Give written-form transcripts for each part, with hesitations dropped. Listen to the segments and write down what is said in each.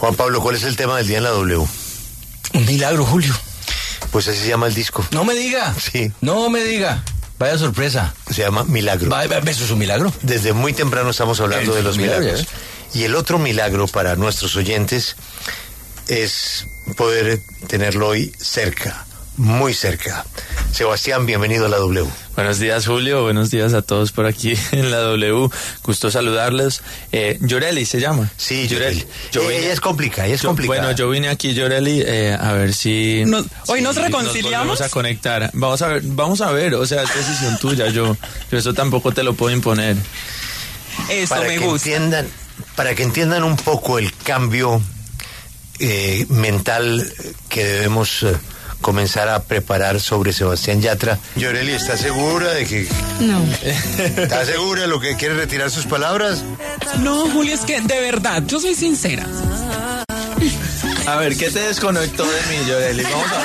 Juan Pablo, ¿cuál es el tema del día en la W? Un milagro, Julio. Pues así se llama el disco. No me diga. Sí. No me diga. Vaya sorpresa. Se llama Milagro. Eso es un milagro. Desde muy temprano estamos hablando de los milagros. Y el otro milagro para nuestros oyentes es poder tenerlo hoy cerca, muy cerca. Sebastián, bienvenido a la W. Buenos días, Julio. Buenos días a todos por aquí en la W. Gusto saludarles. Yoreli se llama. Sí, Yoreli. Ella es complicada, Bueno, yo vine aquí, Yoreli, a ver si... Hoy nos reconciliamos. Nos vamos a conectar. Vamos a ver, o sea, es decisión tuya. Yo eso tampoco te lo puedo imponer. Eso me gusta. Para que entiendan un poco el cambio mental que debemos... comenzar a preparar sobre Sebastián Yatra. Yoreli, ¿está segura de que...? No. ¿Está segura de lo que quiere retirar sus palabras? No, Julio, es que de verdad, yo soy sincera. A ver, ¿qué te desconectó de mí, Yoreli?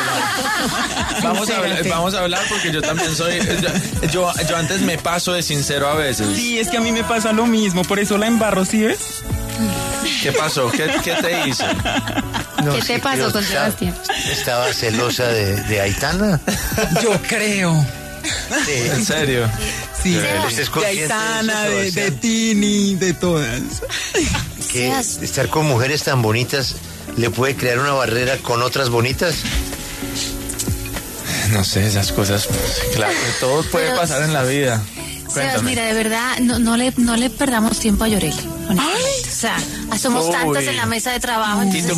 Vamos a hablar porque yo también soy... Yo antes me paso de sincero a veces. Sí, es que a mí me pasa lo mismo, por eso la embarro, ¿sí ves? ¿Qué pasó? ¿Qué te hice? No, ¿qué te pasó con Sebastián? ¿Estaba celosa de Aitana? Yo creo. Sí. ¿En serio? Sí, de Aitana, de Tini, de todas. Que estar con mujeres tan bonitas le puede crear una barrera con otras bonitas. No sé, esas cosas, claro, todo puede pasar en la vida. Sebas, mira, de verdad, no le perdamos tiempo a Yoreli. O sea, somos tantas en la mesa de trabajo. Entonces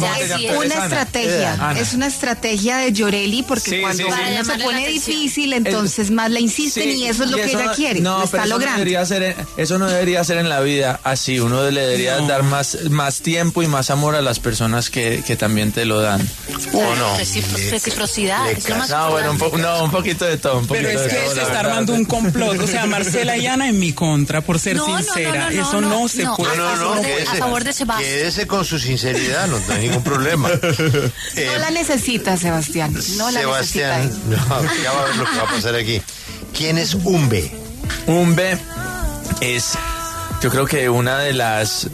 es una estrategia de Yoreli, porque cuando uno se pone difícil, entonces más la insisten y eso es lo que ella quiere. No, lo está logrando. Eso no debería ser en la vida así. Uno le debería dar más tiempo y más amor a las personas que también te lo dan. ¿O no? Reciprocidad. Un poquito de todo. Pero es que se está armando un complot. O sea, Marcela y Ana en mi contra, por ser sincera. Eso no se puede. A favor de Sebastián. Quédese con su sinceridad, no hay ningún problema. No la necesita, Sebastián. No la necesita. Ya va a ver lo que va a pasar aquí. ¿Quién es Umbe? Umbe es, yo creo que una de las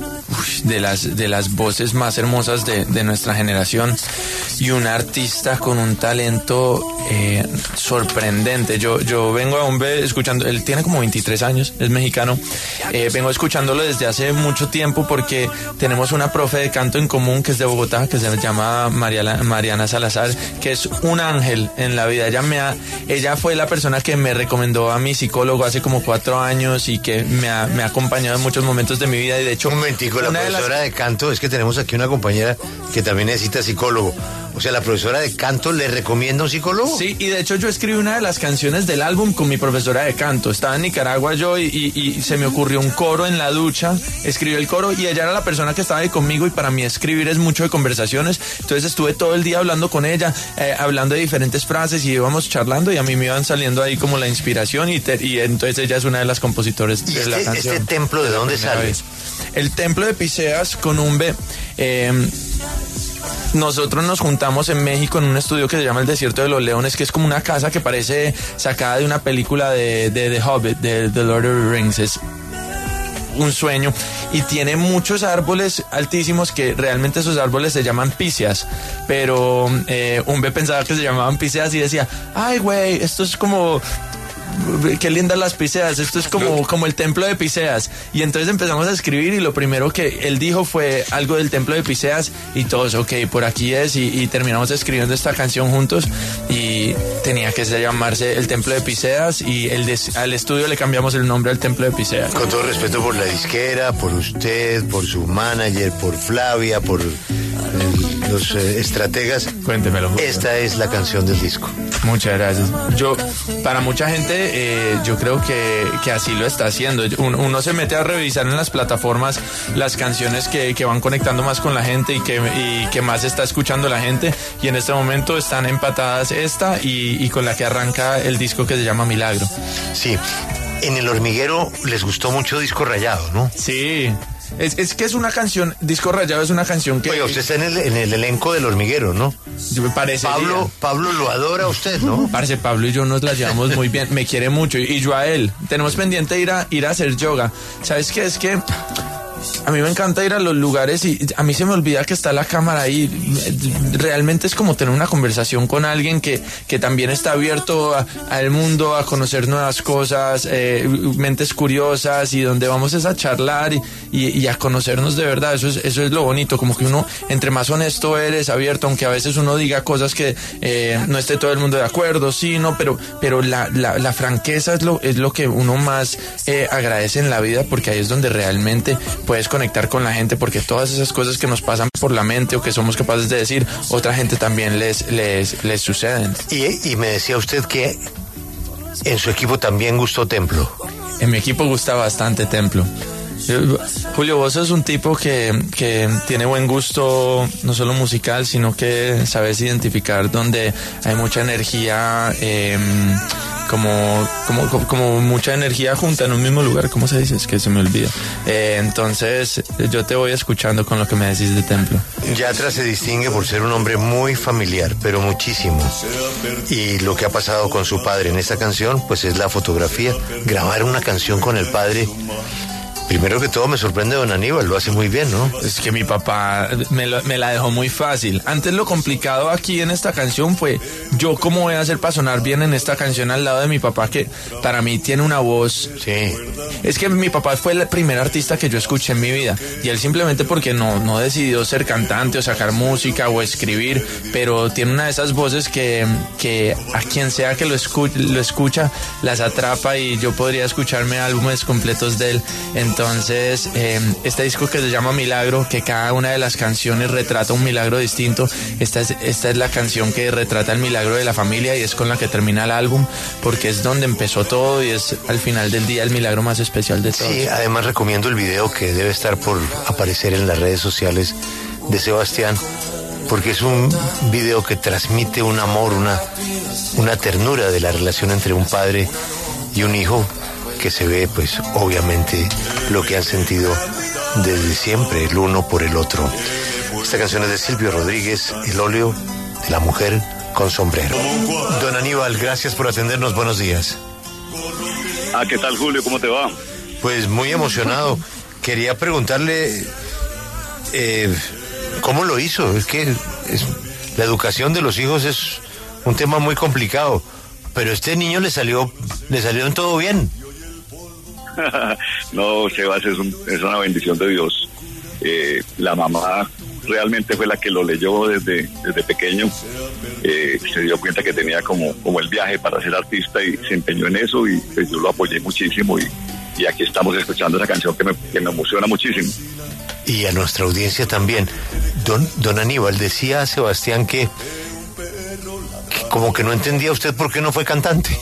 voces más hermosas de nuestra generación y un artista con un talento sorprendente. Yo vengo a Umbe escuchando, él tiene como 23 años, es mexicano. Vengo escuchándolo desde hace mucho tiempo porque tenemos una profe de canto en común que es de Bogotá, que se llama Mariana Salazar, que es un ángel en la vida. Ella fue la persona que me recomendó a mi psicólogo hace como 4 años y que me ha acompañado en muchos momentos de mi vida, y de hecho... Un momentico, la profesora de canto, es que tenemos aquí una compañera que también necesita psicólogo. O sea, ¿la profesora de canto le recomienda un psicólogo? Sí, y de hecho yo escribí una de las canciones del álbum con mi profesora de canto. Estaba en Nicaragua yo y se me ocurrió un coro en la ducha. Escribí el coro y ella era la persona que estaba ahí conmigo, y para mí escribir es mucho de conversaciones. Entonces estuve todo el día hablando con ella, hablando de diferentes frases, y íbamos charlando y a mí me iban saliendo ahí como la inspiración y entonces ella es una de las compositores de la canción. ¿Este templo de dónde sale? El templo de Piseas con Umbe. Nosotros nos juntamos en México en un estudio que se llama El Desierto de los Leones, que es como una casa que parece sacada de una película de The Hobbit, de The Lord of the Rings. Es un sueño y tiene muchos árboles altísimos, que realmente esos árboles se llaman píceas, pero Umbe pensaba que se llamaban píceas y decía, ay güey, esto es como... qué lindas las Piseas, esto es como el templo de Piseas. Y entonces empezamos a escribir y lo primero que él dijo fue algo del templo de Piseas y todos, ok, por aquí es, y terminamos escribiendo esta canción juntos y tenía que llamarse El Templo de Piseas, y al estudio le cambiamos el nombre al Templo de Piseas. Con todo respeto por la disquera, por usted, por su manager, por Flavia, por los estrategas. Cuéntemelo. Esta es la canción del disco. Muchas gracias. Para mucha gente, yo creo que así lo está haciendo. Uno se mete a revisar en las plataformas las canciones que van conectando más con la gente y que más está escuchando la gente, y en este momento están empatadas esta y con la que arranca el disco, que se llama Milagro. Sí. En El Hormiguero les gustó mucho Disco Rayado, ¿no? Sí. Es que es una canción, Disco Rayado es una canción que... Oiga, usted está en el elenco del Hormiguero, ¿no? Me parece. Pablo lo adora a usted, ¿no? Parce, Pablo y yo nos la llevamos muy bien, me quiere mucho, y yo a él. Tenemos pendiente ir a hacer yoga. ¿Sabes qué? Es que a mí me encanta ir a los lugares y a mí se me olvida que está la cámara ahí. Realmente es como tener una conversación con alguien que también está abierto al mundo, a conocer nuevas cosas, mentes curiosas, y donde vamos es a charlar y a conocernos de verdad. Eso es lo bonito, como que uno, entre más honesto eres, abierto, aunque a veces uno diga cosas que no esté todo el mundo de acuerdo, sí, no, pero la franqueza es lo que uno más agradece en la vida, porque ahí es donde realmente puedes conectar con la gente, porque todas esas cosas que nos pasan por la mente o que somos capaces de decir, otra gente también les suceden. Y me decía usted que en su equipo también gustó Templo. En mi equipo gusta bastante Templo. Julio, vos sos un tipo que tiene buen gusto, no solo musical, sino que sabes identificar donde hay mucha energía, como mucha energía junta en un mismo lugar. ¿Cómo se dice? Es que se me olvida. Entonces yo te voy escuchando con lo que me decís de Templo. Yatra se distingue por ser un hombre muy familiar, pero muchísimo. Y lo que ha pasado con su padre en esta canción, pues es la fotografía. Grabar una canción con el padre. Primero que todo me sorprende don Aníbal, lo hace muy bien, ¿no? Es que mi papá me la dejó muy fácil. Antes lo complicado aquí en esta canción fue yo cómo voy a hacer para sonar bien en esta canción al lado de mi papá, que para mí tiene una voz. Sí. Es que mi papá fue el primer artista que yo escuché en mi vida, y él simplemente porque no decidió ser cantante o sacar música o escribir, pero tiene una de esas voces que a quien sea que lo escucha las atrapa, y yo podría escucharme álbumes completos de él. Entonces, este disco que se llama Milagro, que cada una de las canciones retrata un milagro distinto, esta es la canción que retrata el milagro de la familia, y es con la que termina el álbum, porque es donde empezó todo y es al final del día el milagro más especial de todos. Sí, además recomiendo el video que debe estar por aparecer en las redes sociales de Sebastián, porque es un video que transmite un amor, una ternura de la relación entre un padre y un hijo, que se ve, pues, obviamente, lo que han sentido desde siempre, el uno por el otro. Esta canción es de Silvio Rodríguez, El óleo de la mujer con sombrero. Don Aníbal, gracias por atendernos, buenos días. ¿Qué tal, Julio? ¿Cómo te va? Pues muy emocionado. Quería preguntarle, ¿cómo lo hizo? Es que la educación de los hijos es un tema muy complicado, pero este niño le salió en todo bien. No, Sebas, es una bendición de Dios. La mamá realmente fue la que lo leyó desde pequeño. Se dio cuenta que tenía como el viaje para ser artista y se empeñó en eso, y pues yo lo apoyé muchísimo, y aquí estamos escuchando esa canción que me emociona muchísimo. Y a nuestra audiencia también. Don Aníbal, decía a Sebastián que como que no entendía usted por qué no fue cantante.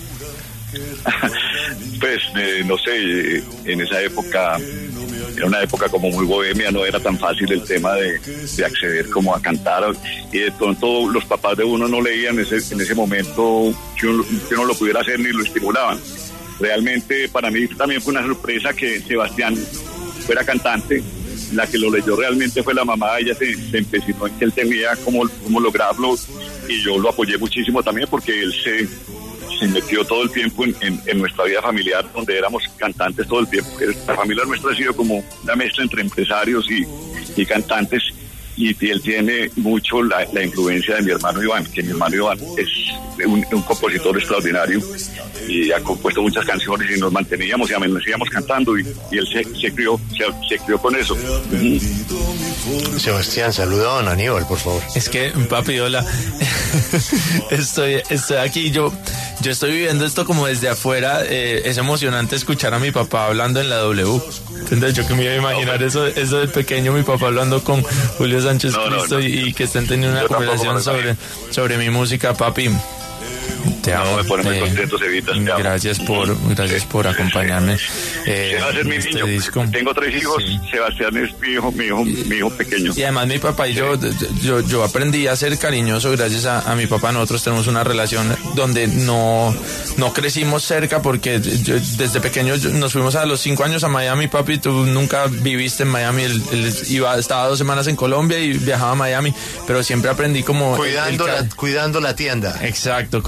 Pues no sé, en esa época era una época como muy bohemia, no era tan fácil el tema de acceder como a cantar, y de pronto los papás de uno no leían en ese momento que uno lo pudiera hacer ni lo estimulaban. Realmente para mí también fue una sorpresa que Sebastián fuera cantante. La que lo leyó realmente fue la mamá. Ella se empecinó en que él tenía cómo lograrlo, y yo lo apoyé muchísimo también, porque él se metió todo el tiempo en nuestra vida familiar, donde éramos cantantes todo el tiempo. La familia nuestra ha sido como una mezcla entre empresarios y cantantes, y él tiene mucho la influencia de mi hermano Iván, que mi hermano Iván es un compositor extraordinario y ha compuesto muchas canciones, y nos manteníamos y amanecíamos cantando, y él se crió con eso. Sebastián, saluda a don Aníbal, por favor. Es que, papi, hola. Estoy aquí, yo estoy viviendo esto como desde afuera. Es emocionante escuchar a mi papá hablando en la W. ¿Entendés? Yo que me iba a imaginar eso de pequeño, mi papá hablando con Julio Sánchez Cristo. Y que estén teniendo una conversación sobre mi música, papi. Te amo. Me pone muy contento, Cevitas. Gracias por acompañarme. Sebas es mi niño. Disco. Tengo 3 hijos. Sí. Sebastián es mi hijo pequeño. Y además mi papá y yo aprendí a ser cariñoso gracias a mi papá. Nosotros tenemos una relación donde no crecimos cerca, porque desde pequeños nos fuimos a los 5 años a Miami, papi. Tú nunca viviste en Miami. Él estaba 2 semanas en Colombia y viajaba a Miami, pero siempre aprendí como cuidando la tienda. Exacto, cuidando la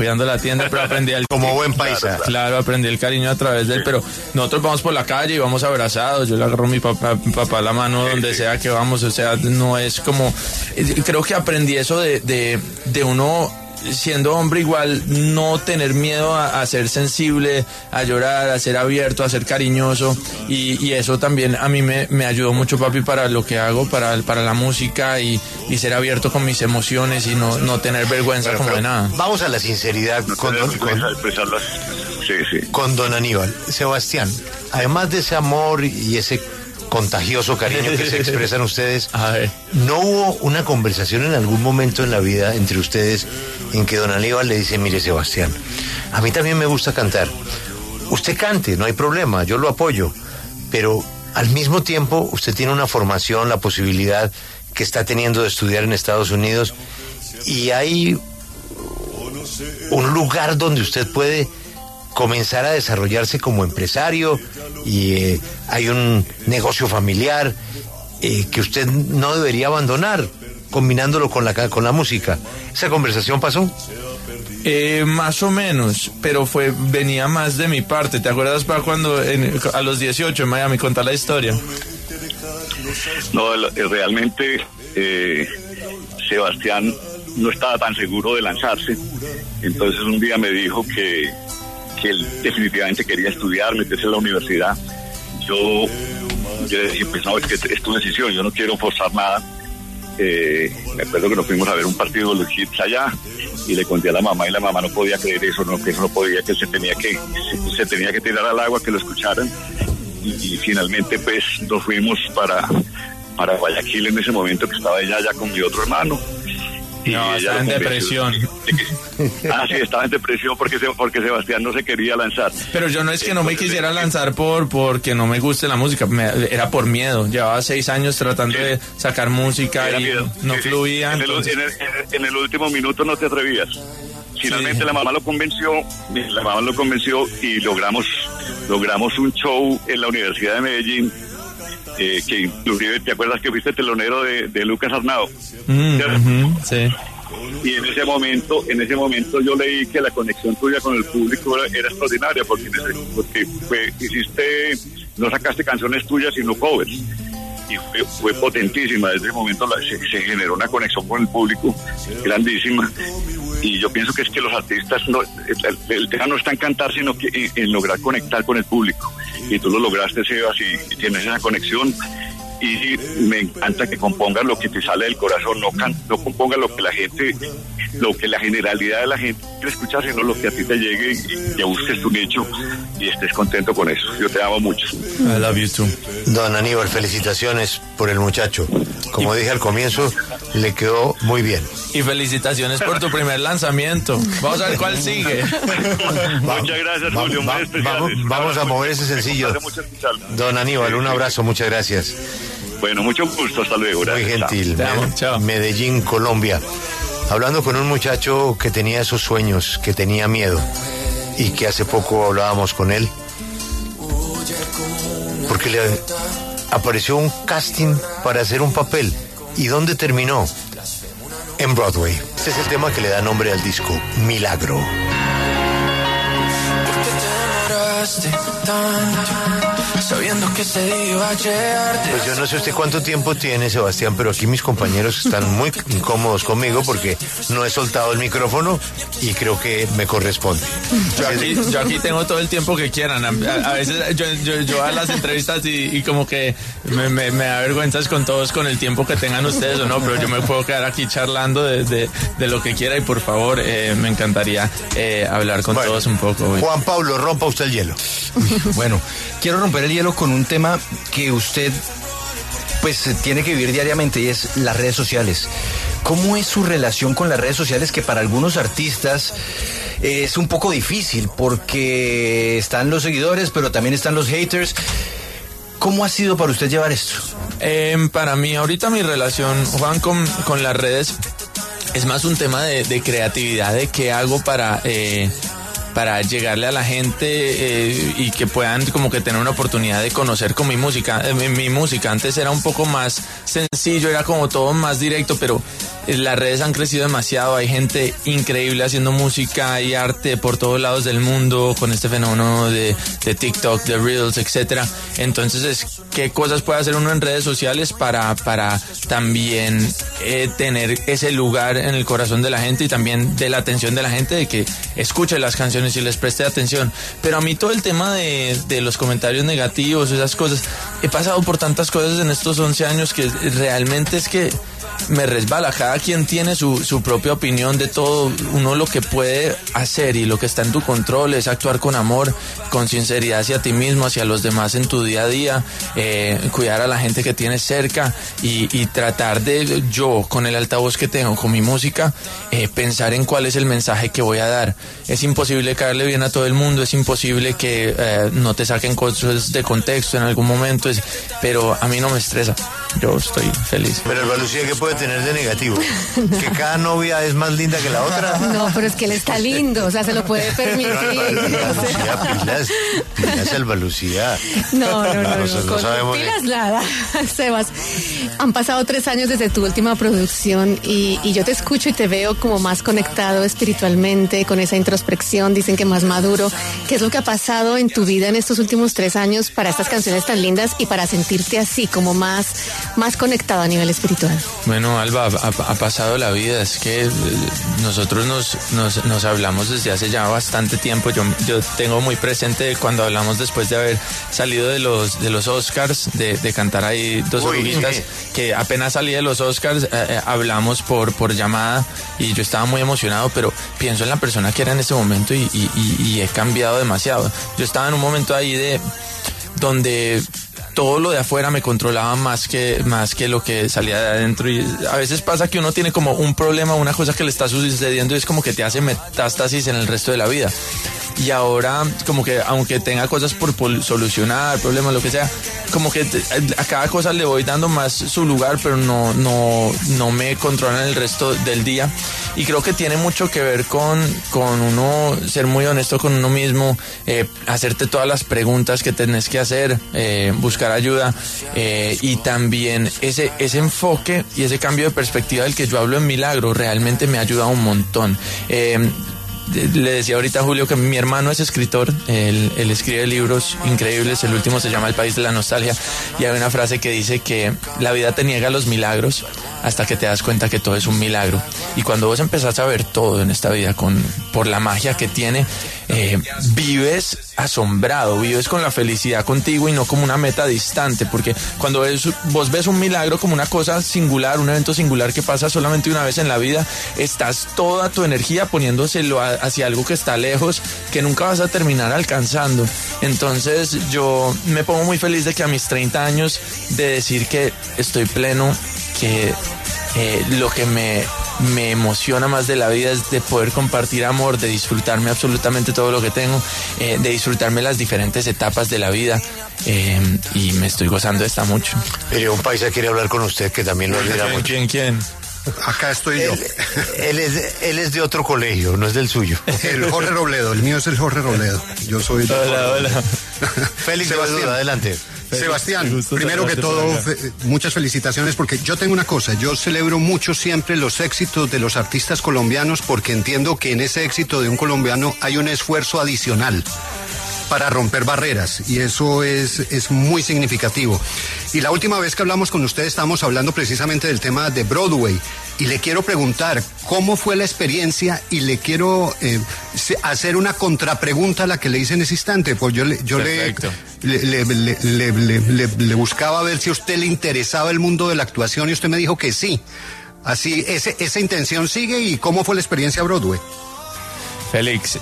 atiende, pero aprendí el... Como buen paisa. Claro, aprendí el cariño a través de él, pero nosotros vamos por la calle y vamos abrazados, yo le agarro a mi papá la mano donde sea que vamos, o sea, no es como... Creo que aprendí eso de uno... siendo hombre igual, no tener miedo a ser sensible, a llorar, a ser abierto, a ser cariñoso, y eso también a mí me ayudó mucho, papi, para lo que hago, para la música, y ser abierto con mis emociones y no tener vergüenza como de nada. Vamos a la sinceridad con don Aníbal. Sebastián, además de ese amor y ese contagioso cariño que se expresan ustedes, ¿no hubo una conversación en algún momento en la vida entre ustedes en que don Aníbal le dice, mire Sebastián, a mí también me gusta cantar, usted cante, no hay problema, yo lo apoyo, pero al mismo tiempo usted tiene una formación, la posibilidad que está teniendo de estudiar en Estados Unidos, y hay un lugar donde usted puede comenzar a desarrollarse como empresario, y hay un negocio familiar que usted no debería abandonar, combinándolo con la música. ¿Esa conversación pasó? Más o menos, pero venía más de mi parte. ¿Te acuerdas para cuando a los 18 en Miami contar la historia? No, realmente Sebastián no estaba tan seguro de lanzarse, entonces un día me dijo que él definitivamente quería estudiar, meterse en la universidad. Yo le dije, pues no, es que es tu decisión, yo no quiero forzar nada. Me acuerdo que nos fuimos a ver un partido de los Hits allá, y le conté a la mamá, y la mamá no podía creer eso, que eso no podía, que se tenía que tirar al agua, que lo escucharan, y finalmente pues nos fuimos para Guayaquil en ese momento, que estaba ella allá con mi otro hermano. No, estaba en depresión. Sí, estaba en depresión porque Sebastián no se quería lanzar. Pero yo no es que no me quisiera lanzar porque no me guste la música, era por miedo. Llevaba 6 años tratando de sacar música y no fluía. En el último minuto no te atrevías. Finalmente la mamá lo convenció y logramos un show en la Universidad de Medellín. Que inclusive, ¿te acuerdas que fuiste telonero de Lucas Arnao? Sí. Y en ese momento yo leí que la conexión tuya con el público era extraordinaria, porque no sacaste canciones tuyas sino covers, y fue potentísima. Desde ese momento se generó una conexión con el público grandísima, y yo pienso que es que los artistas el tema no está en cantar, sino que en lograr conectar con el público, y tú lo lograste, Sebas, y tienes esa conexión. Y me encanta que compongas lo que te sale del corazón, no compongas lo que la generalidad de la gente quiere escuchar, sino lo que a ti te llegue, y que busques tu nicho y estés contento con eso. Yo te amo mucho. I love you too. Don Aníbal, felicitaciones por el muchacho. Como dije al comienzo, le quedó muy bien. Y felicitaciones por tu primer lanzamiento. Vamos a ver cuál sigue. Muchas gracias, Julio. Vamos a mover ese sencillo. Don Aníbal, un abrazo, muchas gracias. Bueno, mucho gusto, hasta luego. Muy gentil. Chao. Medellín, Colombia. Hablando con un muchacho que tenía esos sueños, que tenía miedo, y que hace poco hablábamos con él, porque le apareció un casting para hacer un papel. ¿Y dónde terminó? En Broadway. Este es el tema que le da nombre al disco, Milagro. Sabiendo que se iba a llegar. Pues yo no sé usted cuánto tiempo tiene, Sebastián, pero aquí mis compañeros están muy incómodos conmigo porque no he soltado el micrófono y creo que me corresponde. Yo aquí tengo todo el tiempo que quieran. A veces yo a las entrevistas y como que me da vergüenzas con todos, con el tiempo que tengan ustedes o no, pero yo me puedo quedar aquí charlando de lo que quiera, y por favor, me encantaría hablar con todos un poco hoy. Juan Pablo, rompa usted el hielo. Bueno, quiero romper el hielo con un tema que usted pues tiene que vivir diariamente, y es las redes sociales. ¿Cómo es su relación con las redes sociales, que para algunos artistas es un poco difícil porque están los seguidores pero también están los haters? ¿Cómo ha sido para usted llevar esto? Para mí ahorita mi relación, Juan, con las redes es más un tema de creatividad, de qué hago para llegarle a la gente y que puedan como que tener una oportunidad de conocer con mi música. Mi música antes era un poco más sencillo, era como todo más directo, pero las redes han crecido demasiado, hay gente increíble haciendo música y arte por todos lados del mundo con este fenómeno de TikTok, de Reels, etcétera. Entonces, ¿qué cosas puede hacer uno en redes sociales para también tener ese lugar en el corazón de la gente y también de la atención de la gente, de que escuche las canciones y les preste atención? Pero a mí todo el tema de los comentarios negativos, esas cosas, he pasado por tantas cosas en estos 11 años que realmente es que me resbala. Cada quien tiene su propia opinión de todo. Uno lo que puede hacer y lo que está en tu control es actuar con amor, con sinceridad hacia ti mismo, hacia los demás en tu día a día, cuidar a la gente que tienes cerca y tratar de, yo con el altavoz que tengo, con mi música, pensar en cuál es el mensaje que voy a dar. Es imposible caerle bien a todo el mundo, es imposible que no te saquen cosas de contexto en algún momento, pero a mí no me estresa. Yo estoy feliz. Pero el Balucía, ¿qué puede tener de negativo? ¿Que cada novia es más linda que la otra? No, pero es que él está lindo, o sea, se lo puede permitir. Pilas el Balucía. No, con pilas nada. Sebas, han pasado 3 años desde tu última producción y yo te escucho y te veo como más conectado espiritualmente, con esa introspección, dicen que más maduro. ¿Qué es lo que ha pasado en tu vida en estos últimos 3 años para estas canciones tan lindas y para sentirte así, como más conectado a nivel espiritual? Bueno, Alba, ha pasado la vida. Es que nosotros nos hablamos desde hace ya bastante tiempo. Yo tengo muy presente cuando hablamos después de haber salido de los Oscars, de cantar ahí Dos Oruguitas, que apenas salí de los Oscars, hablamos por llamada y yo estaba muy emocionado, pero pienso en la persona que era en ese momento y he cambiado demasiado. Yo estaba en un momento ahí donde todo lo de afuera me controlaba más que lo que salía de adentro, y a veces pasa que uno tiene como un problema, una cosa que le está sucediendo y es como que te hace metástasis en el resto de la vida. Y ahora como que aunque tenga cosas por solucionar, problemas, lo que sea, como que a cada cosa le voy dando más su lugar, pero no me controlan el resto del día. Y creo que tiene mucho que ver con uno ser muy honesto con uno mismo, hacerte todas las preguntas que tenés que hacer, buscar ayuda, y también ese enfoque y ese cambio de perspectiva del que yo hablo en Milagro realmente me ha ayudado un montón. Le decía ahorita a Julio que mi hermano es escritor, él escribe libros increíbles, el último se llama El País de la Nostalgia, y hay una frase que dice que la vida te niega los milagros hasta que te das cuenta que todo es un milagro. Y cuando vos empezás a ver todo en esta vida por la magia que tiene, vives asombrado, vives con la felicidad contigo y no como una meta distante, porque cuando vos ves un milagro como una cosa singular, un evento singular que pasa solamente una vez en la vida, estás toda tu energía poniéndoselo hacia algo que está lejos, que nunca vas a terminar alcanzando. Entonces yo me pongo muy feliz de que a mis 30 años de decir que estoy pleno, que lo que me emociona más de la vida es de poder compartir amor, de disfrutarme absolutamente todo lo que tengo, de disfrutarme las diferentes etapas de la vida, y me estoy gozando esta mucho. Pero un paisa quiere hablar con usted, que también lo admira mucho. ¿Quién? Acá estoy yo. Él es de otro colegio, no es del suyo. El Jorge Robledo, el mío es el Jorge Robledo. Yo soy... Hola. Félix Sebastián, adelante. Sebastián, primero que todo, muchas felicitaciones, porque yo tengo una cosa, yo celebro mucho siempre los éxitos de los artistas colombianos, porque entiendo que en ese éxito de un colombiano hay un esfuerzo adicional para romper barreras, y eso es muy significativo. Y la última vez que hablamos con ustedes estábamos hablando precisamente del tema de Broadway, y le quiero preguntar cómo fue la experiencia, y le quiero hacer una contrapregunta a la que le hice en ese instante, pues yo le buscaba a ver si a usted le interesaba el mundo de la actuación, y usted me dijo que sí. Así, esa intención sigue. ¿Y cómo fue la experiencia Broadway? Félix,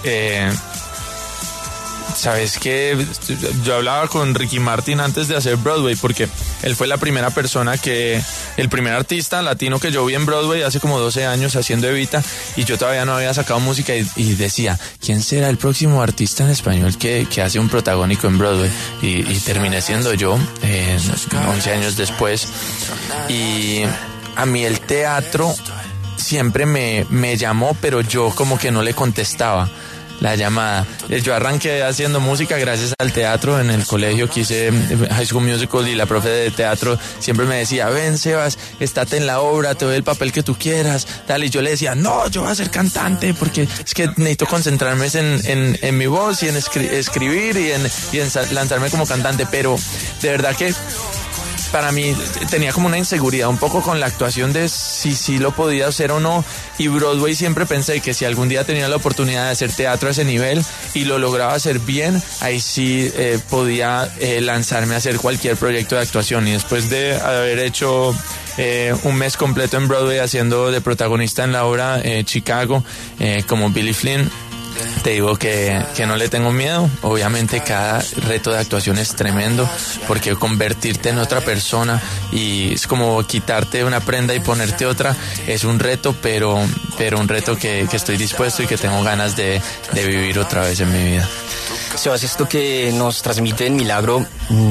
¿sabes qué? Yo hablaba con Ricky Martin antes de hacer Broadway, porque él fue el primer artista latino que yo vi en Broadway hace como 12 años haciendo Evita, y yo todavía no había sacado música y decía, ¿quién será el próximo artista en español que hace un protagónico en Broadway? Y terminé siendo yo, 11 años después. Y a mí el teatro siempre me llamó, pero yo como que no le contestaba. La llamada. Yo arranqué haciendo música gracias al teatro en el colegio que hice High School Musical, y la profe de teatro siempre me decía, ven Sebas, estate en la obra, te doy el papel que tú quieras, tal, y yo le decía, no, yo voy a ser cantante porque es que necesito concentrarme en mi voz y en escribir y en lanzarme como cantante, pero de verdad que para mí tenía como una inseguridad un poco con la actuación de si lo podía hacer o no, y Broadway siempre pensé que si algún día tenía la oportunidad de hacer teatro a ese nivel y lo lograba hacer bien, ahí sí podía lanzarme a hacer cualquier proyecto de actuación. Y después de haber hecho un mes completo en Broadway haciendo de protagonista en la obra Chicago como Billy Flynn, te digo que no le tengo miedo. Obviamente cada reto de actuación es tremendo, porque convertirte en otra persona y es como quitarte una prenda y ponerte otra, es un reto, pero un reto que estoy dispuesto y que tengo ganas de vivir otra vez en mi vida. Sebas, esto que nos transmite en Milagro,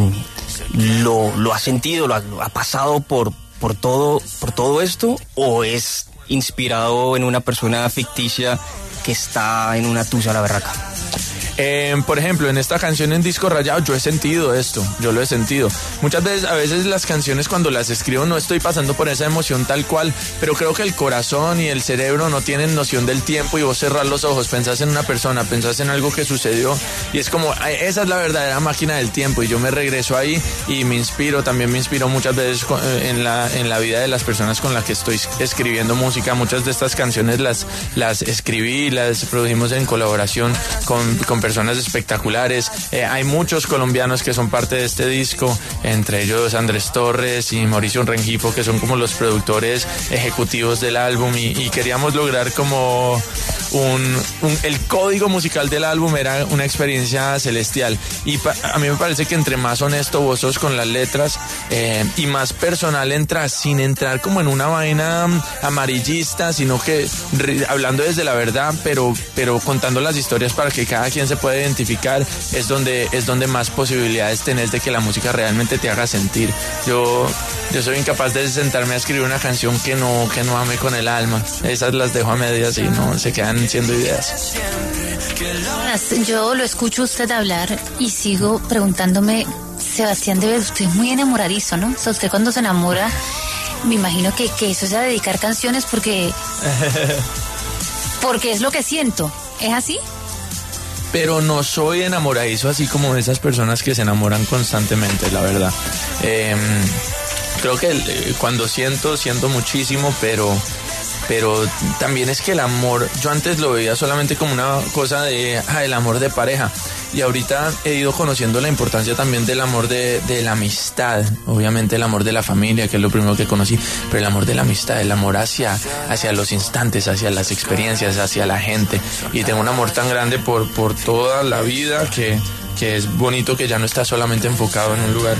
¿lo ha sentido, lo ha pasado por todo esto, o es inspirado en una persona ficticia que está en una tusa a la berraca? Por ejemplo, en esta canción en Disco Rayado yo he sentido esto, yo lo he sentido. Muchas veces, a veces las canciones cuando las escribo no estoy pasando por esa emoción tal cual, pero creo que el corazón y el cerebro no tienen noción del tiempo, y vos cerrás los ojos, pensás en una persona, pensás en algo que sucedió, y es como, esa es la verdadera máquina del tiempo, y yo me regreso ahí y me inspiro. También me inspiro muchas veces en la vida de las personas con las que estoy escribiendo música. Muchas de estas canciones las escribí, las produjimos en colaboración con personas espectaculares. Hay muchos colombianos que son parte de este disco, entre ellos Andrés Torres y Mauricio Rengifo, que son como los productores ejecutivos del álbum, y queríamos lograr como el código musical del álbum era una experiencia celestial, y a mí me parece que entre más honesto vos sos con las letras y más personal entras, sin entrar como en una vaina amarillista, sino que hablando desde la verdad, pero contando las historias para que cada quien se pueda identificar, es donde más posibilidades tenés de que la música realmente te haga sentir. Yo soy incapaz de sentarme a escribir una canción que no ame con el alma. Esas las dejo a medias y no se quedan siendo ideas. Yo lo escucho usted hablar y sigo preguntándome, Sebastián, usted es muy enamoradizo, ¿no? O sea, usted cuando se enamora, me imagino que eso es a dedicar canciones porque es lo que siento. ¿Es así? Pero no soy enamoradizo así como de esas personas que se enamoran constantemente, la verdad. Creo que cuando siento muchísimo, pero también es que el amor, yo antes lo veía solamente como una cosa el amor de pareja, y ahorita he ido conociendo la importancia también del amor de la amistad. Obviamente el amor de la familia, que es lo primero que conocí, pero el amor de la amistad, el amor hacia los instantes, hacia las experiencias, hacia la gente, y tengo un amor tan grande por toda la vida que es bonito que ya no está solamente enfocado en un lugar.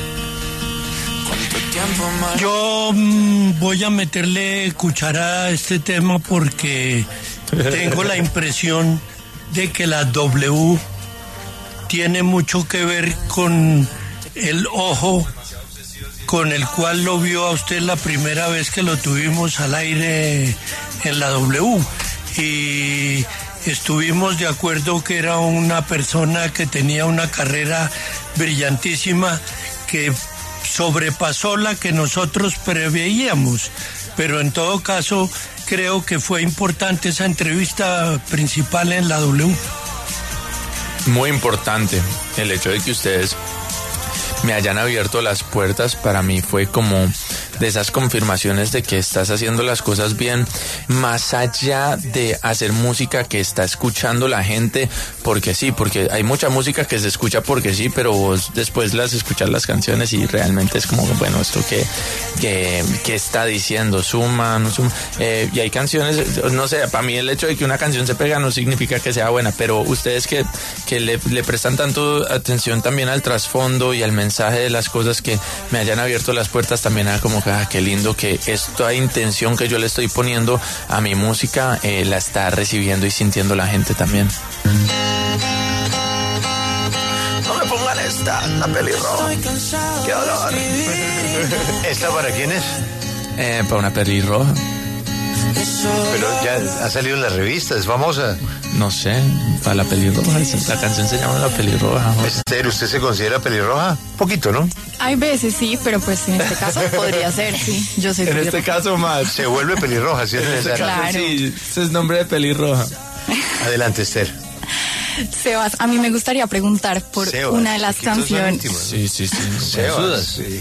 Yo voy a meterle cuchara a este tema porque tengo la impresión de que la W tiene mucho que ver con el ojo con el cual lo vio a usted la primera vez que lo tuvimos al aire en la W, y estuvimos de acuerdo que era una persona que tenía una carrera brillantísima que sobrepasó la que nosotros preveíamos, pero en todo caso creo que fue importante esa entrevista principal en la W. Muy importante el hecho de que ustedes me hayan abierto las puertas. Para mí fue como de esas confirmaciones de que estás haciendo las cosas bien, más allá de hacer música que está escuchando la gente porque sí, porque hay mucha música que se escucha porque sí, pero vos después escuchas las canciones y realmente es como, bueno, esto que está diciendo, suma, no suma, y hay canciones, no sé, para mí el hecho de que una canción se pega no significa que sea buena, pero ustedes que le prestan tanto atención también al trasfondo y al mensaje de las cosas, que me hayan abierto las puertas también a como qué lindo que esta intención que yo le estoy poniendo a mi música la está recibiendo y sintiendo la gente también. No me pongan la pelirroja. Qué dolor. ¿Esta para quién es? Para una pelirroja. Pero ya ha salido en las revistas, es famosa. No sé, para la pelirroja. La canción se llama La Pelirroja. Esther, ¿usted se considera pelirroja? Poquito, ¿no? Hay veces sí, pero pues en este caso podría ser, sí. Yo soy pelirroja. En este caso más. Se vuelve pelirroja, ¿sí? Claro. Sí, ese es nombre de pelirroja. Adelante, Esther. Sebas, a mí me gustaría preguntar por una de las canciones. Sí. Sebas, sí.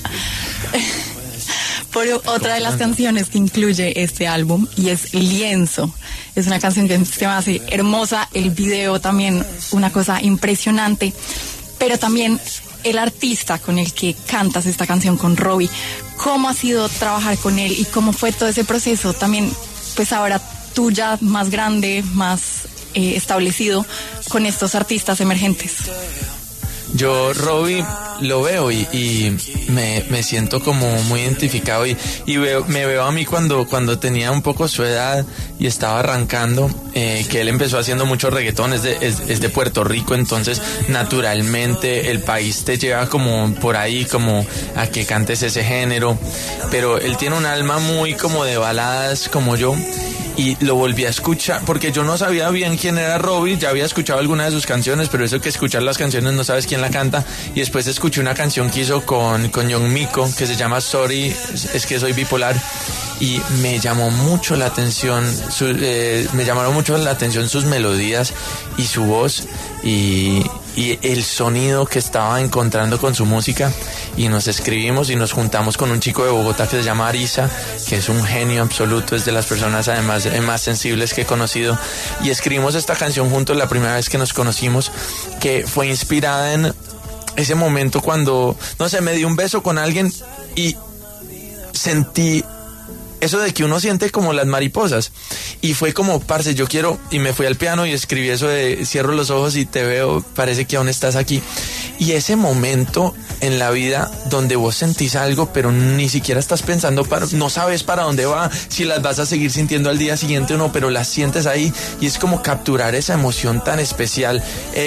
Por otra de las canciones que incluye este álbum, y es Lienzo. Es una canción que se me hace hermosa, el video también una cosa impresionante, pero también el artista con el que cantas esta canción, con Robbie. ¿Cómo ha sido trabajar con él y cómo fue todo ese proceso? También, pues ahora tú ya más grande, más establecido con estos artistas emergentes. Yo, Robbie, lo veo y me siento como muy identificado y me veo a mí cuando tenía un poco su edad y estaba arrancando, que él empezó haciendo mucho reggaetón, es de Puerto Rico, entonces naturalmente el país te lleva como por ahí, como a que cantes ese género, pero él tiene un alma muy como de baladas como yo. Y lo volví a escuchar, porque yo no sabía bien quién era Robbie, ya había escuchado algunas de sus canciones, pero eso que escuchar las canciones no sabes quién la canta, y después escuché una canción que hizo con Young Miko, que se llama Sorry, es que soy bipolar, y me llamó mucho la atención, me llamaron mucho la atención sus melodías y su voz, y el sonido que estaba encontrando con su música, y nos escribimos y nos juntamos con un chico de Bogotá que se llama Arisa, que es un genio absoluto, es de las personas además más sensibles que he conocido, y escribimos esta canción juntos la primera vez que nos conocimos, que fue inspirada en ese momento cuando, no sé, me di un beso con alguien y sentí eso de que uno siente como las mariposas, y fue como, parce, yo quiero, y me fui al piano y escribí eso de cierro los ojos y te veo, parece que aún estás aquí, y ese momento en la vida donde vos sentís algo pero ni siquiera estás pensando, no sabes para dónde va, si las vas a seguir sintiendo al día siguiente o no, pero las sientes ahí, y es como capturar esa emoción tan especial,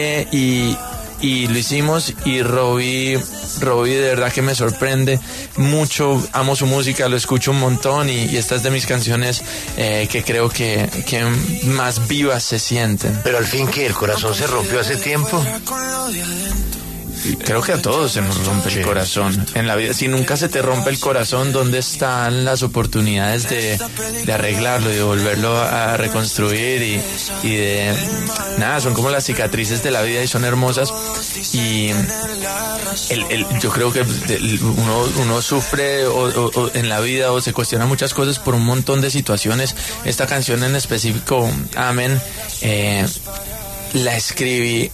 y lo hicimos, y Robbie de verdad que me sorprende mucho, amo su música, lo escucho un montón, y esta es de mis canciones que creo que más vivas se sienten. Pero al fin, que el corazón se rompió hace tiempo. Creo que a todos se nos rompe el corazón en la vida. Si nunca se te rompe el corazón, ¿dónde están las oportunidades de arreglarlo y de volverlo a reconstruir? Y de nada, son como las cicatrices de la vida y son hermosas. Y yo creo que uno sufre o en la vida, o se cuestiona muchas cosas por un montón de situaciones. Esta canción en específico, Amén, la escribí.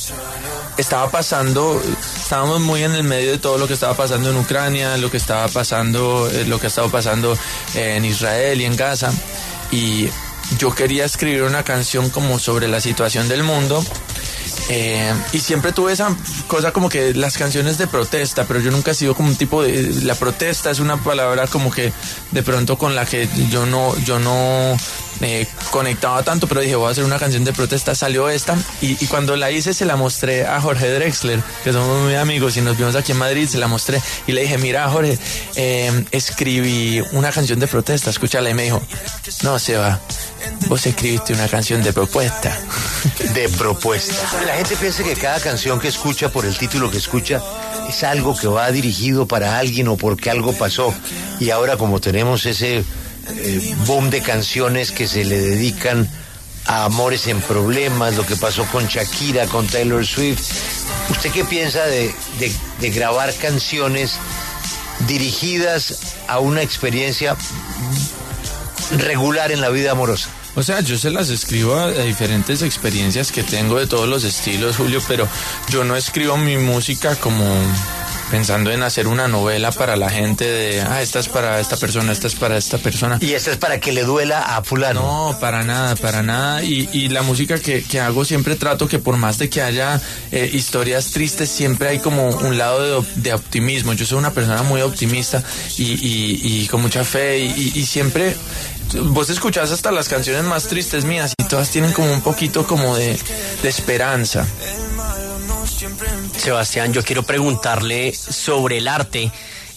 Estábamos muy en el medio de todo lo que estaba pasando en Ucrania, lo que estaba pasando en Israel y en Gaza, y yo quería escribir una canción como sobre la situación del mundo, y siempre tuve esa cosa como que las canciones de protesta, pero yo nunca he sido como un tipo de... La protesta es una palabra como que de pronto con la que yo no conectaba tanto, pero dije, voy a hacer una canción de protesta. Salió esta, y cuando la hice se la mostré a Jorge Drexler, que somos muy amigos y nos vimos aquí en Madrid, se la mostré y le dije, mira Jorge, escribí una canción de protesta, escúchala, y me dijo, no, Seba, vos escribiste una canción de propuesta. De propuesta. La gente piensa que cada canción que escucha, por el título que escucha, es algo que va dirigido para alguien o porque algo pasó, y ahora como tenemos ese boom de canciones que se le dedican a amores en problemas, lo que pasó con Shakira, con Taylor Swift, ¿usted qué piensa de grabar canciones dirigidas a una experiencia regular en la vida amorosa? O sea, yo se las escribo a diferentes experiencias que tengo de todos los estilos, Julio, pero yo no escribo mi música como pensando en hacer una novela para la gente de, esta es para esta persona, esta es para esta persona. ¿Y esta es para que le duela a fulano? No, para nada. Y la música que hago siempre trato que por más de que haya historias tristes, siempre hay como un lado de optimismo. Yo soy una persona muy optimista y con mucha fe y siempre... Vos escuchás hasta las canciones más tristes mías y todas tienen como un poquito como de esperanza. Sebastián, yo quiero preguntarle sobre el arte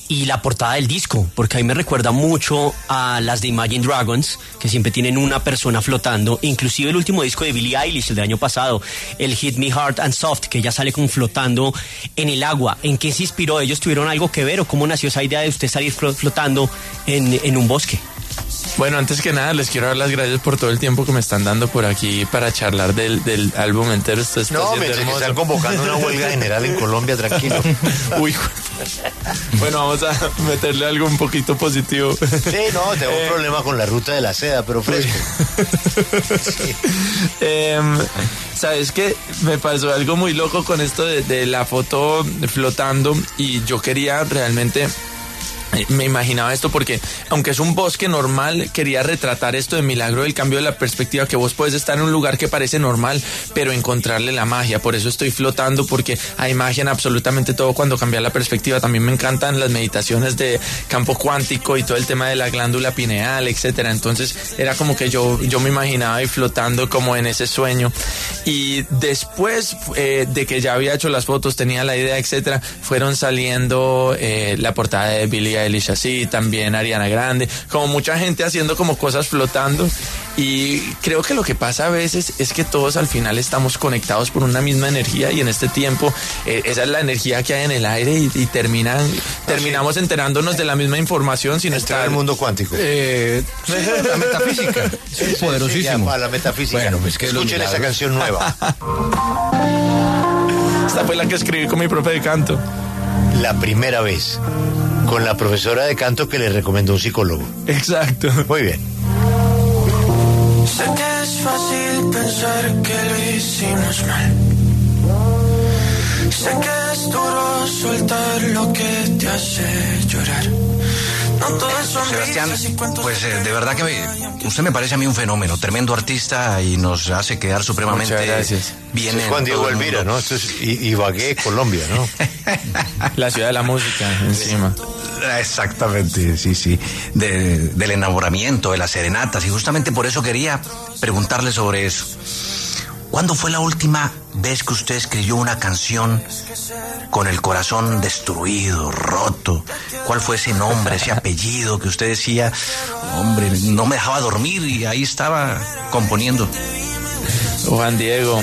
y la portada del disco, porque a mí me recuerda mucho a las de Imagine Dragons, que siempre tienen una persona flotando, inclusive el último disco de Billie Eilish, el del año pasado, el Hit Me Hard and Soft, que ella sale como flotando en el agua. ¿En qué se inspiró? ¿Ellos tuvieron algo que ver o cómo nació esa idea de usted salir flotando en un bosque? Bueno, antes que nada les quiero dar las gracias por todo el tiempo que me están dando por aquí para charlar del álbum entero. Esto está no, me están convocando una huelga general en Colombia, tranquilo. Uy, bueno, vamos a meterle algo un poquito positivo. Sí, no, tengo un problema con la ruta de la seda, pero fresco. Sí. ¿Sabes qué? Me pasó algo muy loco con esto de la foto flotando y yo quería realmente... Me imaginaba esto porque, aunque es un bosque normal, quería retratar esto de Milagro, el cambio de la perspectiva, que vos puedes estar en un lugar que parece normal, pero encontrarle la magia. Por eso estoy flotando, porque hay magia en absolutamente todo cuando cambia la perspectiva. También me encantan las meditaciones de campo cuántico y todo el tema de la glándula pineal, etcétera. Entonces era como que yo me imaginaba ahí flotando como en ese sueño. Y después de que ya había hecho las fotos, tenía la idea, etcétera, fueron saliendo la portada de Billie Eilish, así, también Ariana Grande, como mucha gente haciendo como cosas flotando. Y creo que lo que pasa a veces es que todos al final estamos conectados por una misma energía, y en este tiempo esa es la energía que hay en el aire, y terminamos enterándonos de la misma información sin estar... el mundo cuántico. La metafísica. Sí, poderosísimo. La metafísica. Bueno, pues que escuchen esa canción nueva. Esta fue la que escribí con mi profe de canto. La primera vez, con la profesora de canto que le recomendó un psicólogo. Exacto. Muy bien. Sé que es fácil pensar que lo hicimos mal. Sé que es duro soltar lo que te hace llorar. Sebastián, pues de verdad que usted me parece a mí un fenómeno, tremendo artista, y nos hace quedar supremamente bien. Es Juan Diego Elvira, ¿no? Esto es Ibagué, Colombia, ¿no? La ciudad de la música, encima. Exactamente, sí. Del enamoramiento, de las serenatas, y justamente por eso quería preguntarle sobre eso. ¿Cuándo fue la última vez que usted escribió una canción con el corazón destruido, roto? ¿Cuál fue ese nombre, ese apellido que usted decía, hombre, no me dejaba dormir y ahí estaba componiendo? Juan Diego,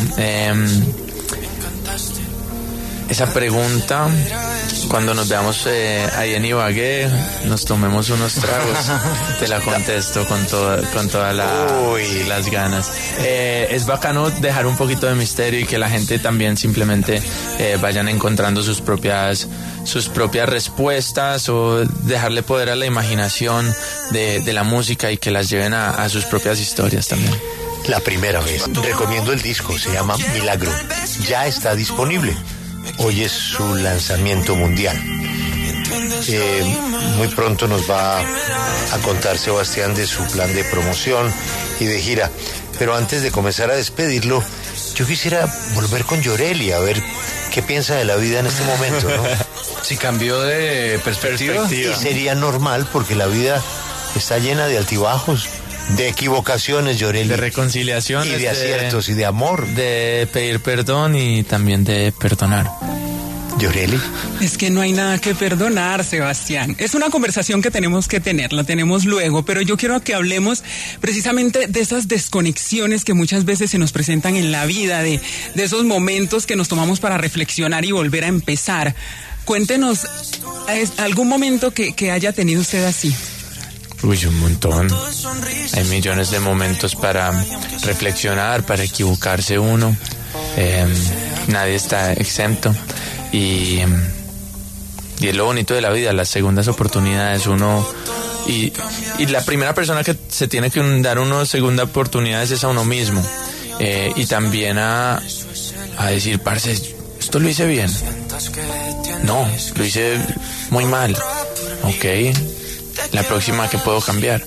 esa pregunta, cuando nos veamos ahí en Ibagué, nos tomemos unos tragos, te la contesto con todas las ganas. Es bacano dejar un poquito de misterio y que la gente también simplemente vayan encontrando sus propias respuestas, o dejarle poder a la imaginación de la música, y que las lleven a sus propias historias también. La primera vez. Recomiendo el disco, se llama Milagro. Ya está disponible. Hoy es su lanzamiento mundial. Muy pronto nos va a contar Sebastián de su plan de promoción y de gira. Pero antes de comenzar a despedirlo, yo quisiera volver con Yoreli a ver qué piensa de la vida en este momento, ¿no? Si cambió de perspectiva. Y sería normal, porque la vida está llena de altibajos, de equivocaciones, Yoreli. De reconciliaciones. Y de aciertos y de amor. De pedir perdón y también de perdonar. Yoreli. Es que no hay nada que perdonar, Sebastián. Es una conversación que tenemos que tener, la tenemos luego, pero yo quiero que hablemos precisamente de esas desconexiones que muchas veces se nos presentan en la vida, de esos momentos que nos tomamos para reflexionar y volver a empezar. Cuéntenos algún momento que haya tenido usted así. Uy, un montón. Hay millones de momentos para reflexionar, para equivocarse uno. Nadie está exento. Y es lo bonito de la vida, las segundas oportunidades. Uno y la primera persona que se tiene que dar una segunda oportunidad es a uno mismo. Y también a decir, parce, esto lo hice bien. No, lo hice muy mal. Ok, la próxima que puedo cambiar.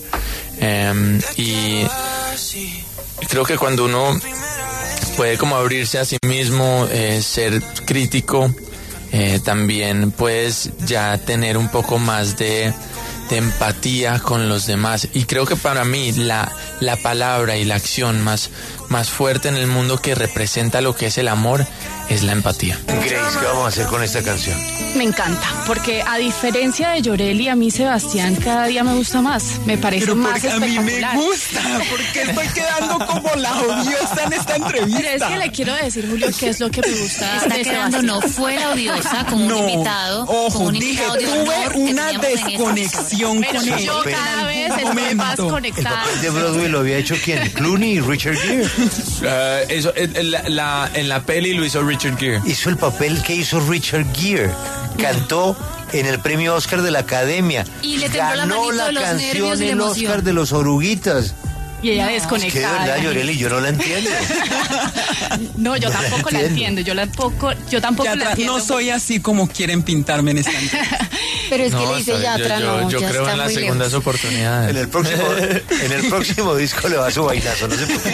Y creo que cuando uno puede como abrirse a sí mismo, ser crítico, también puedes ya tener un poco más de empatía con los demás. Y creo que para mí la palabra y la acción más más fuerte en el mundo que representa lo que es el amor es la empatía. Grace, ¿qué vamos a hacer con esta canción? Me encanta, porque a diferencia de Llorelli, a mí Sebastián cada día me gusta más. Me parece más espectacular. A mí me gusta, porque estoy quedando como la odiosa en esta entrevista. Pero es que le quiero decir, Julio, qué es lo que me gusta. Está quedando, no fue la odiosa como un invitado. Ojo, como un dije, invitado de honor tuve una que desconexión con él. Yo cada vez estoy más conectada. El papel de Broadway lo había hecho ¿quién? ¿Clooney y Richard Gere? En la peli lo hizo Richard Gere. Hizo el papel que hizo Richard Gere. Cantó en el premio Oscar de la Academia. Y le tembló la manito de los nervios y la el emoción. Oscar de los Oruguitas. Y ella Es que de desconectada. verdad, Llorelli, yo no la entiendo. No, yo tampoco la entiendo. Yo tampoco la entiendo. No soy así como quieren pintarme en esta entrevista. Pero es que le dice Yatra, yo ya creo está en las muy segundas lejos. oportunidades. En el próximo disco le va su vainazo, no se preocupe.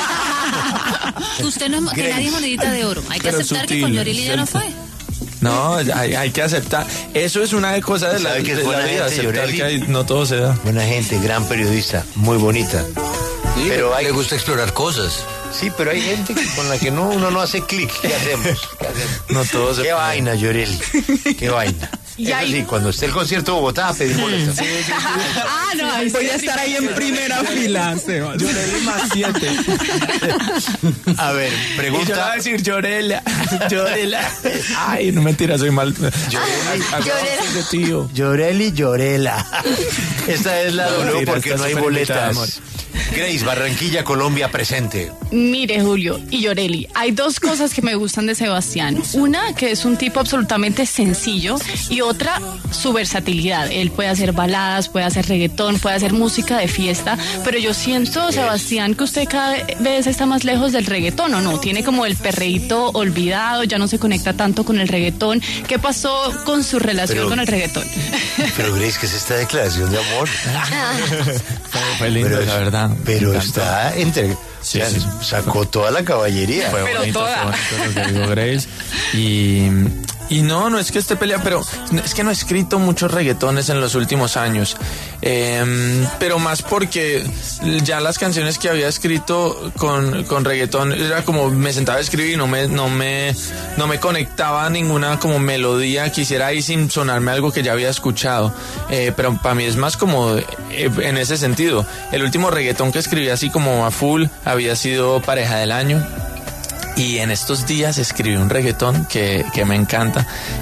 Usted no es que nadie es monedita de oro. Hay que Pero aceptar sutil, que con Llorelli ya no fue. No, hay que aceptar. Eso es una cosa de la ¿Sabe que es de buena la vida, gente, aceptar Llorelli? que no todo se da. Buena gente, gran periodista, muy bonita. Sí, pero le gusta explorar cosas. Sí, pero hay gente con la que uno no hace clic. ¿Qué hacemos? No todo se Qué puede. vaina, Llorelli. Qué vaina. Y Eso ahí- sí, cuando esté el concierto de Bogotá, pedimos boletos. Ah, no, ahí Voy sí, a estar ahí en primera fila, Sebas. Llorelli más 7. A ver, Y yo le voy pregunta. a decir Llorela. Ay, no mentira, soy mal. Llorela. De tío. Llorelli, Llorela. Esta es la W Mentira, porque está no hay súper invitada, boletas. Grace, Barranquilla, Colombia, presente. Mire, Julio y Llorelli, hay dos cosas que me gustan de Sebastián. Una, que es un tipo absolutamente sencillo, y otra, su versatilidad. Él puede hacer baladas, puede hacer reggaetón, puede hacer música de fiesta, pero yo siento, Sebastián, que usted cada vez está más lejos del reggaetón, ¿o no? Tiene como el perreíto olvidado, ya no se conecta tanto con el reggaetón. ¿Qué pasó con su relación Pero- con el reggaetón? Pero Grace, ¿qué es esta declaración de amor? Fue lindo, la verdad. Pero Me encantó. está entre... Sí, o sea, sí. sacó toda la caballería. Fue bonito lo que dijo Grace. Y no es que esté peleado, pero es que no he escrito muchos reggaetones en los últimos años. Pero más porque ya las canciones que había escrito con reggaetón era como me sentaba a escribir y no me conectaba a ninguna como melodía que hiciera ahí sin sonarme algo que ya había escuchado. Pero para mí es más como en ese sentido. El último reggaetón que escribí así como a full había sido Pareja del Año. Y en estos días escribí un reggaetón que me encanta.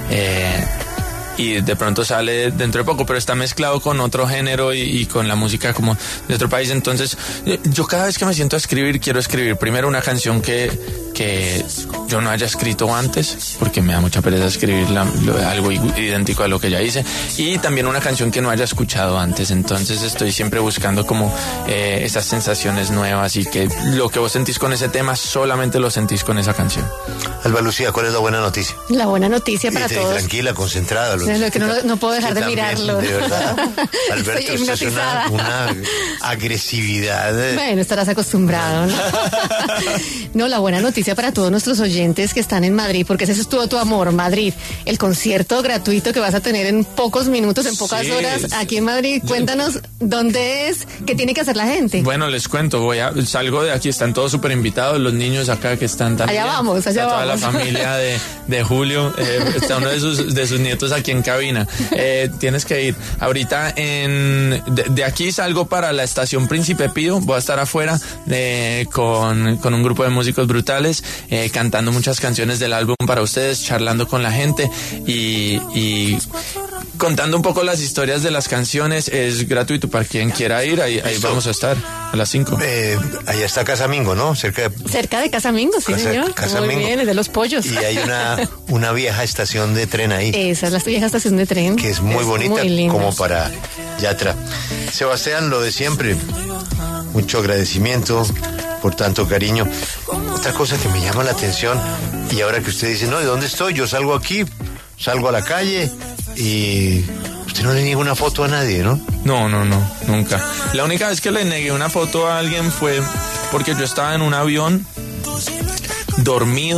Y de pronto sale dentro de poco, pero está mezclado con otro género y con la música como de otro país. Entonces, yo cada vez que me siento a escribir, quiero escribir primero una canción que yo no haya escrito antes, porque me da mucha pereza escribir algo idéntico a lo que ya hice. Y también una canción que no haya escuchado antes. Entonces estoy siempre buscando como esas sensaciones nuevas y que lo que vos sentís con ese tema solamente lo sentís con esa canción. Alba Lucía, ¿cuál es la buena noticia? La buena noticia para todos. Tranquila, concentrada. Es lo que no puedo dejar de también, mirarlo. De verdad. Alberto, Estoy usted es hipnotizada. una agresividad. Bueno, estarás acostumbrado, ¿no? No, la buena noticia para todos nuestros oyentes que están en Madrid, porque ese es todo tu amor, Madrid. El concierto gratuito que vas a tener en pocos minutos, en pocas horas, aquí en Madrid. Cuéntanos dónde es, qué tiene que hacer la gente. Bueno, les cuento, salgo de aquí, están todos súper invitados, los niños acá que están también. Allá vamos. Está toda la familia de Julio, está uno de sus nietos aquí en cabina. Tienes que ir. Ahorita de aquí salgo para la estación Príncipe Pío, voy a estar afuera con un grupo de músicos brutales, cantando muchas canciones del álbum para ustedes, charlando con la gente y contando un poco las historias de las canciones. Es gratuito para quien quiera ir, ahí vamos a estar a las 5. Allá está Casamingo, ¿no? Cerca de Casamingo, sí, señor. Casamingo. Muy bien, es de los pollos. Y hay una vieja estación de tren ahí. Esa es la vieja estación de tren. Que es muy bonita, muy linda. como para Yatra. Sebastián, lo de siempre. Mucho agradecimiento por tanto cariño. Otra cosa que me llama la atención, y ahora que usted dice, no, ¿de dónde estoy? Yo salgo aquí, salgo a la calle y usted no le niega una foto a nadie, ¿no? No, nunca. La única vez que le negué una foto a alguien fue porque yo estaba en un avión dormido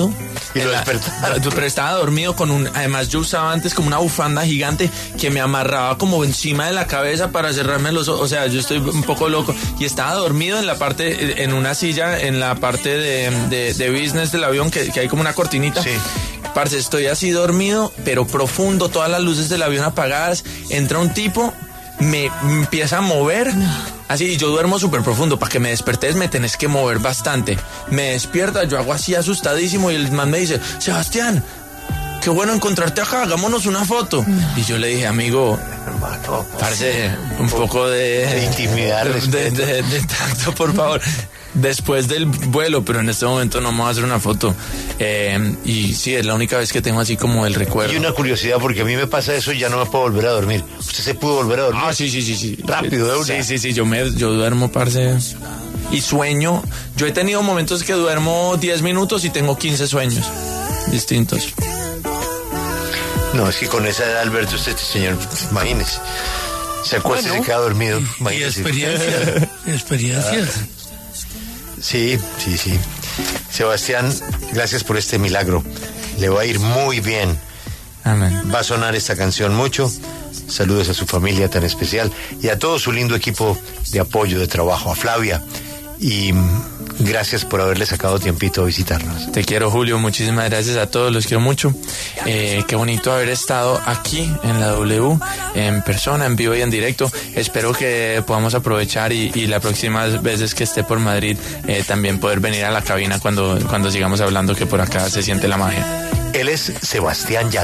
Y lo despertaron. Pero estaba dormido además yo usaba antes como una bufanda gigante que me amarraba como encima de la cabeza para cerrarme los ojos. O sea, yo estoy un poco loco. Y estaba dormido en una silla, en la parte de business del avión, que hay como una cortinita. Sí. Parce, estoy así dormido, pero profundo, todas las luces del avión apagadas. Entra un tipo, me empieza a mover. Así, yo duermo súper profundo. Para que me despertes me tenés que mover bastante. Me despierta, yo hago así asustadísimo y el man me dice, Sebastián, qué bueno encontrarte acá, hagámonos una foto. Y yo le dije, amigo, parce, un poco de intimidad, de tacto, por favor. Después del vuelo, pero en este momento no me voy a hacer una foto. Y sí, es la única vez que tengo así como el recuerdo. Y una curiosidad, porque a mí me pasa eso y ya no me puedo volver a dormir. ¿Usted se pudo volver a dormir? Ah, sí. Rápido, de una. Sí, yo duermo, parce. Y sueño. Yo he tenido momentos que duermo 10 minutos y tengo 15 sueños distintos. No, es que con esa edad, Alberto, este señor, imagínese. Se acuesta y se queda dormido. Y experiencias. Sí. Sebastián, gracias por este milagro. Le va a ir muy bien. Amén. Va a sonar esta canción mucho. Saludos a su familia tan especial y a todo su lindo equipo de apoyo, de trabajo, a Flavia. Y gracias por haberle sacado tiempito a visitarnos. Te quiero, Julio, muchísimas gracias a todos, los quiero mucho. Qué bonito haber estado aquí en la W, en persona, en vivo y en directo. Espero que podamos aprovechar y las próximas veces que esté por Madrid también poder venir a la cabina cuando sigamos hablando, que por acá se siente la magia. Él es Sebastián Yatra.